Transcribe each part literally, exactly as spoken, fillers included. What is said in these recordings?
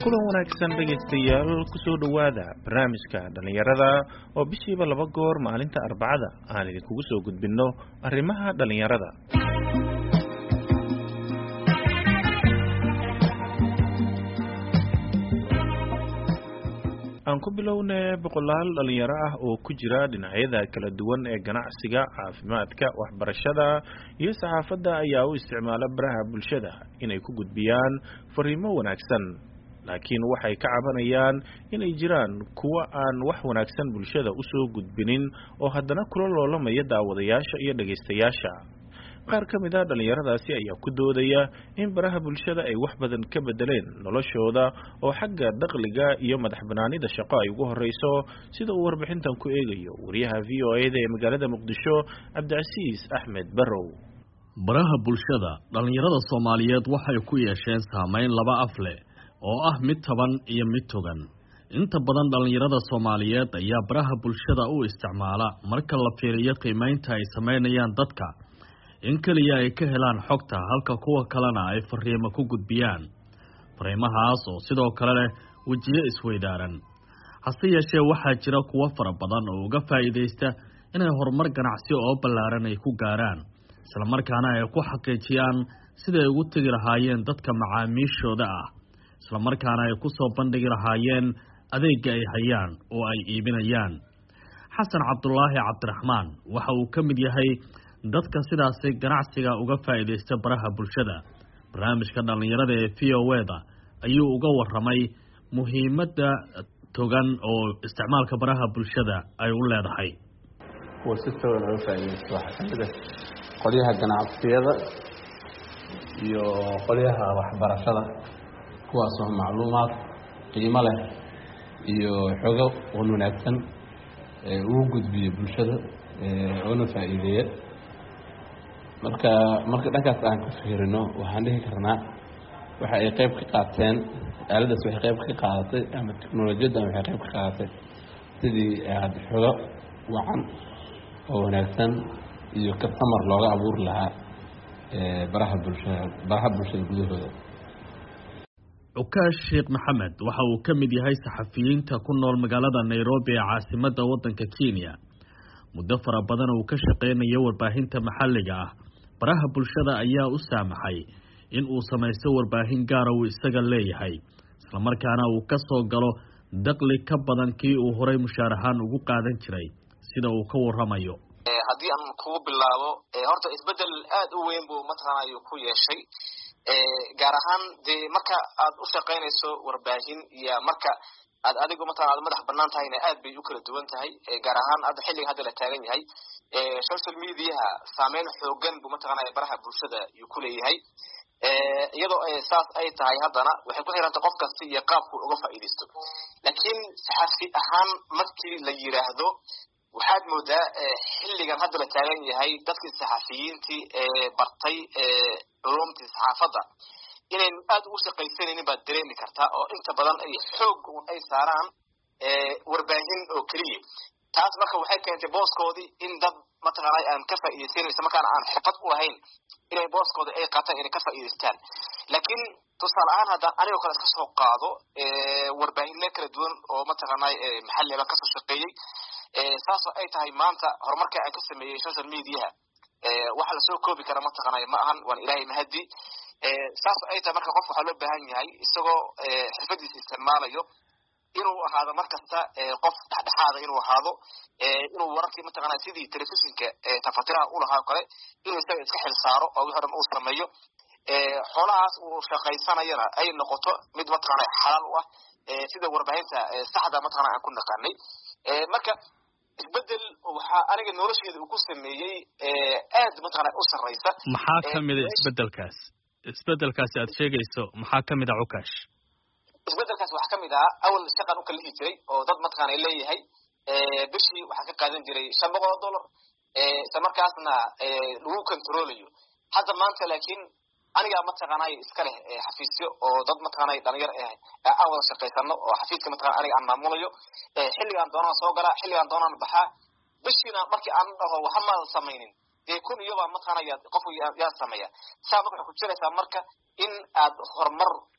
kulan wanaagsan dhegaystayaal ku soo dhawaada barnaamijka dhalinyarada oo bishiiba laba goor maalinta Arbacada aan idinkugu soo gudbinno arrimaha dhalinyarada. aan ku bilownay boqolaal dhalinyaro ah oo ku jira dhinacyada kala duwan ee ganacsiga, caafimaadka, waxbarashada iyo saxaafadda ayaa u isticmaala baraha bulshada inay ku gudbiyaan fariimo wanaagsan. laakiin waxay ka cabanayaan inay jiraan kuwa aan wax wanaagsan bulshada u soo gudbinin oo haddana kula loolamaya daawadayaasha iyo dhagaystayaasha. qaar ka mid ah dhalinyaradaasi ayaa ku doodaya in baraha bulshada ay wax badan ka bedeleen noloshooda oo xagga dakhliga iyo madax banaanida shaqo ay ugu horeyso, sida uu warbixintan ku eegayo wariyaha V O A da ee magaalada Muqdisho Cabdicasiis Axmed Barrow. baraha bulshada dhalinyarada Soomaaliyeed waxay ku yeesheen saameyn laba af leh oo ah mid taban iyo mid togan. inta badan dhalinyarada Soomaaliyeed ayaa baraha bulshada u isticmaala marka la fiiriyo qiimeynta ay sameynayaan dadka in kaliya ay ka helaan xogta, halka kuwa kalena ay fariimo ku gudbiyaan. fariimahaas oo sidoo kale leh wajiyo isweydaaran. hase yeeshee waxaa jira kuwa fara badan oo uga faa'iideysta inay horumar ganacsi oo ballaaran ay ku gaaraan, isla markaana ay ku xaqiijiyaan sida ay ugu tegi lahaayeen dadka macaamiishooda ah, isla markaana ay ku soo bandhigi lahaayeen adeegga ay hayaan oo ay iibinayaan. xasan cabdulaahi cabdiraxmaan waxa uu ka mid yahay dadka sidaasi ganacsiga uga faa'iideysta baraha bulshada. barnaamijka dhalinyarada ee V O A da ayuu uga warramay muhiimadda togan oo isticmaalka baraha bulshada ay u leedahay. kuwa si togan uga faa'iideysta waxaa ka mid ah qolyaha ganacsiyada iyo qolyaha waxbarashada, kuwaasoo macluumaad qiimo leh iyo xogo wanaagsan ee ugu gudbiyo bulshada oona faa'iideeya. marka marka dhankaas aan ku fiirino waxaan dhihi karnaa waxa ay qayb ka qaateen aaladaas waxay qayb ka qaadatay ama teknolojiyaddan waxay qayb ka qaadatay sidii aad xogo wacan oo wanaagsan iyo customer looga abuuri lahaa baraha bulshada baraha bulshada gudahooda. Ukaash Sheekh Maxamed waxa uu ka mid yahay saxafiyiinta ku nool magaalada Nairobi ee caasimadda waddanka Kenya. muddo fara badan uu ka shaqeynayo warbaahinta maxalliga ah. baraha bulshada ayaa u saamaxay in uu samaysto warbaahin gaar ah uu isaga leeyahay, isla markaana uu ka soo galo dakhli ka badan kii uu horay mushaar ahaan ugu qaadan jiray, sida uu ka warramayo. haddii aan kugu bilaabo horta isbedel aad u weyn buu mataqaanaa ku yeeshay, gaar ahaan dee marka aad u shaqaynayso warbaahin iyo marka aad adigu mataqaanaa aad madax bannaan tahayna aad bay u kala duwan tahay. gaar ahaan hadda xilliga hadda la taagan yahay social mediaha saameyn xoogan buu mataqaanaa baraha bulshada uu ku leeyahay. iyadoo saas ay tahay haddana waxay ku xiranta qof kasta iyo qaabku uga faa'iideysto. laakiin saxafi ahaan markii la yiraahdo waxaad moodaa xilligan hadda la taagan yahay dadkii saxafiyiintii ee bartay culumtii saxaafadda inay aad ugu shaqaysanaynin baad dareemi kartaa, oo inta badan ay xoog ay saaraan warbaahin oo keliya. taas marka waxay keentay booskoodii in dad mataqaanaa aan ka faa'iideysan isla markaana aan xirfad u lahayn inay booskooda ay qaataan inay ka faa'iideystaan. laakiin tusaale ahaan haddaan anigoo kale iska soo qaado warbaahinno kala duwan oo mataqaanaa maxalliga kasoo shaqeeyey, saasoo ay tahay maanta horumarka aan ka sameeyey social mediaha waxa lasoo koobi kara mataqaanaa ma ahan, waan ilaahay mahadi. saasoo ay tahay marka qofka waxaa loo baahan yahay isagoo xirfadiisa isticmaalayo inuu ahaado markasta qof dhexdhexaada, inuu ahaado inuu wararkii mataqaanaa sidii telefishinka tafatiraha u lahaa kale inuu isaga iska xil saaro oo wixii dhan uu sameeyo. xoolahaas uu shaqaysanayana ay noqoto mid mataqaanaa xalaal u ah sida warbaahinta saxda mataqaanaa aan ku naqaanay. marka isbedel waxaa aniga nolosheeda uu ku sameeyey aad mataqaanaa u sarreysa. maxaa ka mid ah isbedelkaas isbedelkaas aad sheegayso? maxaa ka mid ah Ukaash? isbedelkaas waxaa ka mid ah awal shaqan u kala heli jiray oo dad mataqaanaa leeyahay bishii waxaa ka qaadan jiray shan boqol oo dollar, isla markaasna lagu controlayo. hadda maanta laakiin aniga mataqaanaa iska leh xafiisyo oo dad mataqaanaa dhalinyar ah aan wada shaqaysano oo xafiiska mataqaanaa aniga aan maamulayo. xilligaan doonaan soo galaa, xilligaan doonaan baxaa. bishiina markii aan dhaho waxa ma samaynin dee kun iyo baa mataqaanaa qof yaa sameeya. saa marka ku jiraysaa marka in aad horumar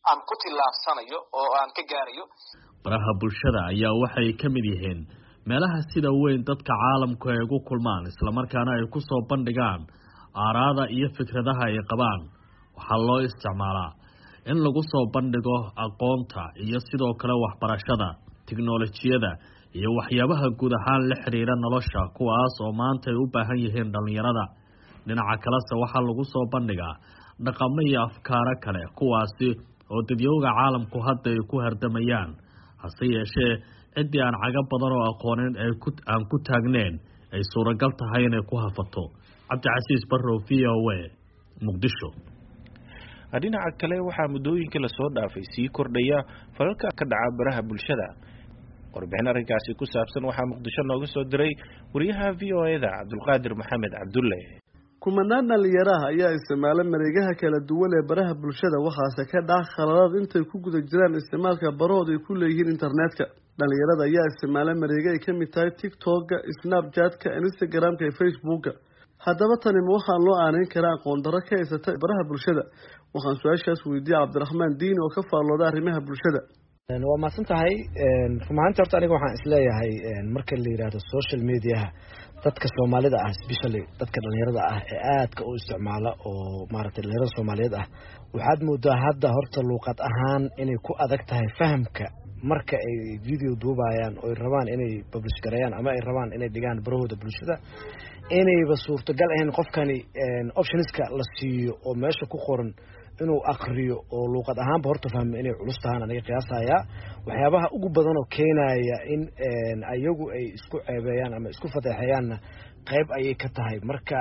aan ku tilaabsanayo oo aan ka gaarayo. baraha bulshada ayaa waxay ka mid yihiin meelaha sida weyn dadka caalamku ay ugu kulmaan isla markaana ay ku soo bandhigaan aaraada iyo fikradaha ay qabaan. waxaa loo isticmaalaa in lagu soo bandhigo aqoonta iyo sidoo kale waxbarashada, tiknoolajiyada iyo waxyaabaha guud ahaan la xiriira nolosha kuwaas oo maanta ay u baahan yihiin dhalinyarada. dhinaca kalese waxaa lagu soo bandhigaa dhaqamo iyo afkaaro kale kuwaasi oo dadyowga caalamku hadda ay ku hardamayaan. hase yeeshee ciddii aan caga badan oo aqoonin ay ku aan ku taagneen ay suuragal tahay inay ku hafato. cabdicasiis barrow, v o a, muqdisho. dhinaca kale waxaa muddooyinka lasoo dhaafay sii kordhaya falalka ka dhaca baraha bulshada. warbixin arrinkaasi ku saabsan waxaa muqdisho nooga soo diray wariyaha v o a da cabdulqaadir maxamed cabdulle. kumanaan dhalinyaraha ayaa isticmaala mareegaha kala duwan ee baraha bulshada waxaase ka dhaca khaladaad intay ku guda jiraan isticmaalka barahooda ay ku leeyihiin internetka. dhalinyarada ayaa isticmaala mareega ay ka mid tahay tiktoka, snapchatka, instagramka iyo facebooka. haddaba tani ma waxaan loo aaneyn karaa aqoon darro ka haysata baraha bulshada? waxaan su-aashaas weydiiyey cabdiraxmaan diini oo ka faallooda arrimaha bulshada. waa mahadsan tahay. rumahaanti horta aniga waxaan isleeyahay marka la yidhaahdo social mediaha dadka soomaalida ah especially dadka dhalinyarada ah ee aadka u isticmaala oo maaragtay dhalinyarada soomaaliyeed ah waxaad moodaa hadda horta luuqad ahaan inay ku adag tahay fahamka marka ay video duubayaan oo ay rabaan inay publish gareeyaan ama ay rabaan inay dhigaan barahooda bulshada inayba suurtagal ahayn qofkani optionska la siiyo oo meesha ku qoran inuu aqriyo oo luuqad ahaanba horta fahmo inay culus tahaan aniga qiyaasayaa. waxyaabaha ugu badan oo keenaya in ayagu ay isku ceebeeyaan ama isku fadeexeeyaanna qayb ayay ka tahay. marka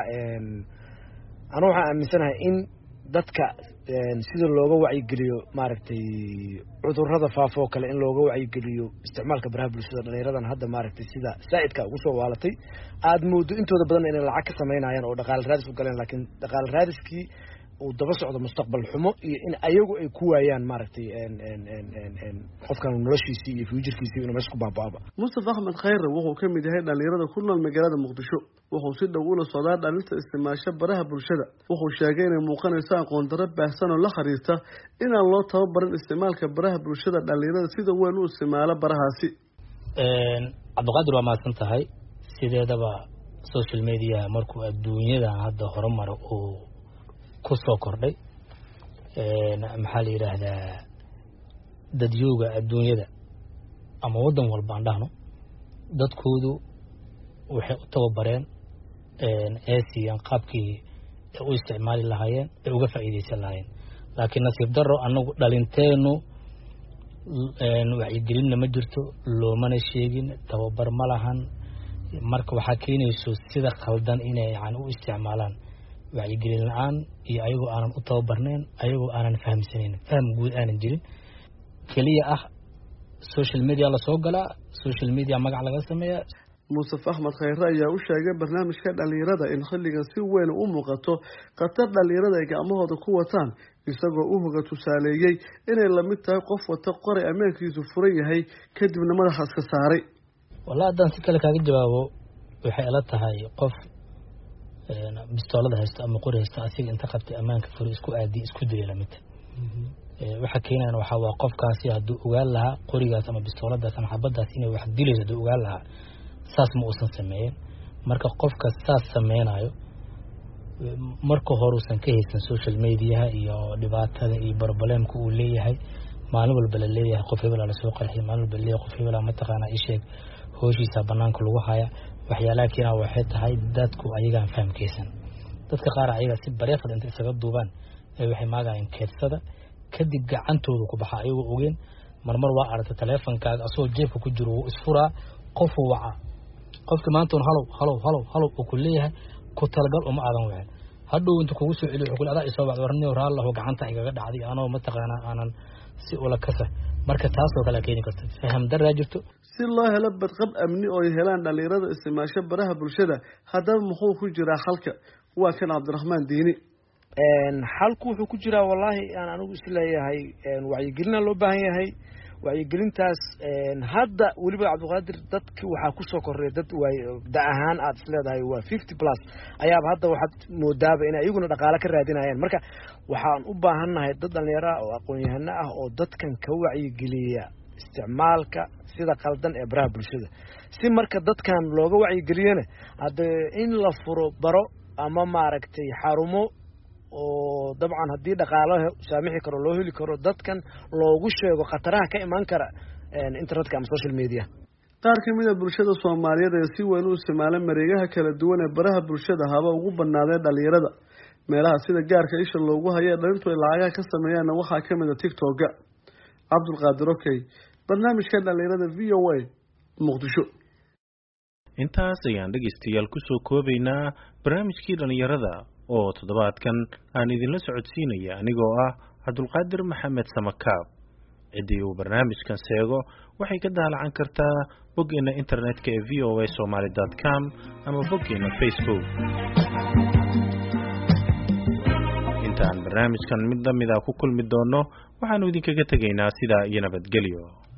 anu waxaan aaminsanahay in dadka sida looga wacyigeliyo maaragtay cudurrada faafo kale in looga wacyigeliyo isticmaalka baraha bulshada dhalinyaradan hadda maaragtay sida saa'idka ugu soo waalatay aada moodo intooda badan inay lacag ka samaynayaan oo dhaqaale raadis u galeen laakiin dhaqaale raadiskii uu daba socdo mustaqbal xumo iyo in ayagu ay ku waayaan maaragtay qofkan noloshiisii iyo fuujarkiisii inuu meesha ku baaba'aba. mustafa axmed khayre wuxuu ka mid yahay dhalinyarada ku nool magaalada muqdisho. wuxuu si dhow ula socdaa dhalinta isticmaasho baraha bulshada. wuxuu sheegay inay muuqanayso aqoon darro baahsan oo la xiriirta inaan loo tababarin isticmaalka baraha bulshada dhalinyarada sida weyn u isticmaalo barahaasi. cabdiqaadir waa mahadsan tahay. sideedaba social media markuu adduunyada hadda horumar uu ku soo kordhay maxaa la yidhaahdaa dadyooga adduunyada ama waddan walba aan dhahno dadkoodu waxay u tababareen eesiyan qaabkii ay u isticmaali lahaayeen ay uga faa'iidaysan lahaayeen. laakiin nasiib darro annagu dhalinteenu wacyigelinna ma jirto, loomana sheegin, tababar ma lahan. marka waxaa keenayso sida khaldan inay yani u isticmaalaan wacyigelin la-aan iyo ayagoo aanan u tababarnayn, ayagoo aanan fahamsanayn, faham guud aanan jirin, keliya ah social media lasoo galaa, social media magac laga sameeyaa. mustafa axmed khayre ayaa u sheegay barnaamijka dhalinyarada in xilligan si weyn u muuqato khatar dhalinyarada ay gacmahooda ku wataan, isagoo u hoga tusaaleeyey inay lamid tahay qof wata qoray ammaankiisu furan yahay kadibna madaxa iska saaray. wallahi haddaan si kale kaaga jawaabo waxay ila tahay qof bistoolada haysto ama qori haysto asiga inta qabtay ammaanka furi isku aadi isku dilay lamid. waxa keenayna waxa waa qofkaasi hadduu ogaan lahaa qorigaas ama bistooladaas ama xabadaas inay wax dilayso hadduu ogaan lahaa saas ma uusan sameeyeen. marka qofka saas sameynayo marka hore uusan ka haysan social mediaha iyo dhibaatada iyo barbalemka uu leeyahay. maalin walba la leeyahay qof hebel la soo qarxiyay, maalin walba leeyahay qof hebel ma taqaanaa ii sheeg hooshiisa banaanka lagu haya. waxyaalaha keenaa waxay tahay dadku ayagaan fahamkaysan. dadka qaar ayaga si bareefad inta isaga duubaan ay waxay maagayaan keedsada kadib gacantooda ku baxa ayagoo ogeen. marmar waa aragtay taleefankaaga asoo jeebka ku jiro wuu isfuraa, qofuu wacaa, qofka maanta un halow halow halow halow uu ku leeyahay ku talagal uma aadan wicin. hadhow inta kugu soo celiyo wuxuu adaa isoo bacdo warniyo raallahu gacanta igaga dhacday anoo ma taqaanaa aanan si ula kasa. marka taasoo kale keeni karta faham daraa jirto. si loo helo badqab amni oo ay helaan dhalinyarada isticmaasho baraha bulshada, haddaba muxuu ku jiraa xalka? waa kan cabdiraxmaan diini. xalku wuxuu ku jiraa wallaahi aan anigu isleeyahay wacyigelina loo baahan yahay. wacyigelintaas hadda weliba cabdiqaadir dadki waxaa kusoo korreeya dad waay da ahaan aad isleedahay waa fifty plus ayaaba hadda waxaad moodaaba inay iyaguna dhaqaale ka raadinayaan marka waxaan u baahannahay dad dhalinyaro ah oo aqoon-yahano ah oo dadkan ka wacyigeliya isticmaalka sida qaldan ee baraha bulshada si marka dadkan looga wacyigeliyana hadde in la furo baro ama maaragtay xarumo oo dabcan haddii dhaqaalaha saamixi karo loo heli karo dadkan loogu sheego khataraha ka imaan kara internetka ama social media qaar ka mid a bulshada soomaaliyeed ee si weyn u isticmaala mareegaha kala duwan ee baraha bulshada haba ugu badnaadeen dhalinyarada meelaha sida gaarka isha loogu hayo ee dhalintu ay lacagaha ka sameeyaanna waxaa ka mid a tiktok-ga cabdulqaadir okey barnaamijka dhalinyarada v o a muqdisho intaas ayaan dhegeystayaal kusoo koobaynaa barnaamijkii dhalinyarada oo toddobaadkan aan idinla socodsiinaya anigoo ah cabdulqaadir maxamed samakaab ciddii uu barnaamijkan seego waxay ka daalacan kartaa boggeena internetka ee v o a somaly dot com ama boggeena facebook intaan barnaamijkan mid lamid a ku kulmi doono waxaanu idinkaga tegaynaa sidaa iyo nabadgelyo.